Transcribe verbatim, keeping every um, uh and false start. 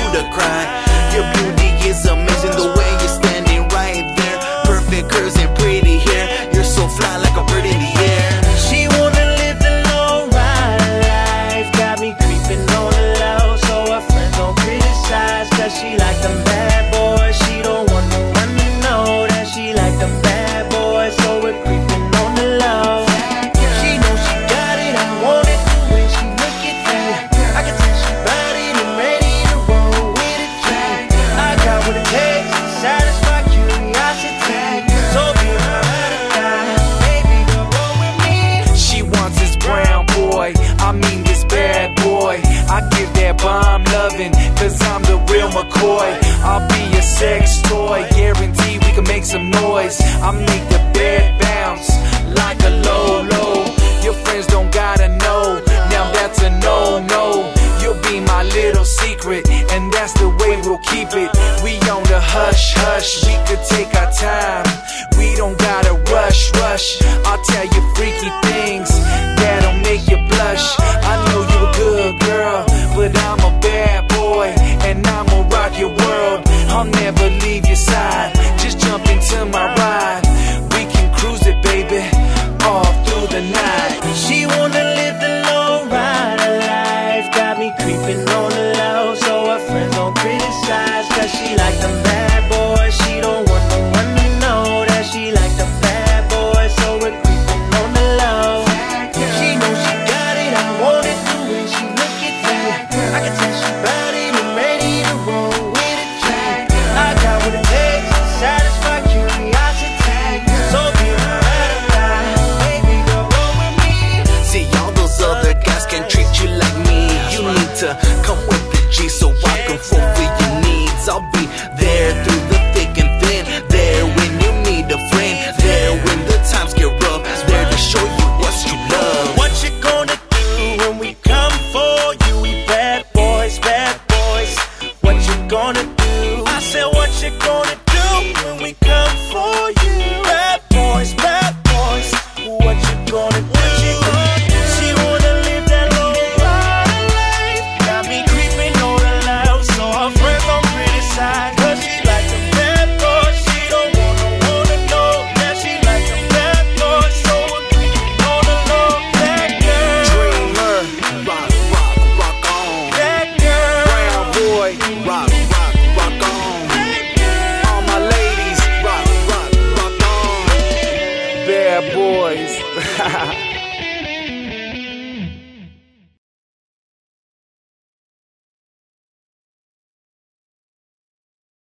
to cry. Your beauty is amazing, the way you're standing right there. Perfect curves and pretty hair. You're so fly like a bird in the air. She wanna live the low ride life, got me creeping on the low, so her friends don't criticize, cause she like them bad boys. She don't want no one to know that she like them bad boys, so we're creeping on the low. She knows she got it, I want it the way she look at that. I can tell she bought it and ready to roll with it too. I got what it takes to satisfy curiosity, so be my ride or die, baby, go roll with me. She wants this brown boy, I mean this bad boy. I give that bomb loving, cause I'm the real McCoy. I'll be a sex toy, guarantee we can make some noise. I make the bed bounce like a low low. Your friends don't gotta know, now that's a no-no. You'll be my little secret, and that's the way we'll keep it. We on the hush hush, we could take our time. We don't gotta rush rush. I'll tell you freaky things that'll make you blush. I know you a good girl, but I'm a bad boy, and I'ma rock your world. I'll never leave your side, just jump into my ride. We can cruise it, baby, all through the night. She wanna live the low rider life, got me creeping on the low, so her friends don't criticize, cause she like them bad boys. She don't want no one to know that she like them bad boys, so we're creeping on the low. She knows she got it, I want it the way she look at that. I can tell she bought it and ready to roll with it too. I got what it takes to satisfy curiosity, so be my ride or die, baby, go roll with me. See, all those other guys can treat you like me. You need to come with the G so I can fulfill your needs. I'll be there through the thick and thin, there when you need a friend, there when the times get rough, there to show you what you love. What you gonna do when we come for you? We bad boys, bad boys. What you gonna do? I said, what you gonna do when we come for you? Bad boys, bad boys. What you gonna do? What you gonna do? She wanna live that low rider life, got me creeping on the loud, so her friends don't criticize, cause she like them bad boys. She don't want no one to know that she like them bad boys, so we're creeping on the low. That girl, Dreamer, rock, rock, rock on. that girl, Brown boy, Rock, rock, rock on. that girl. all my ladies, Rock, rock, rock on. bad boys.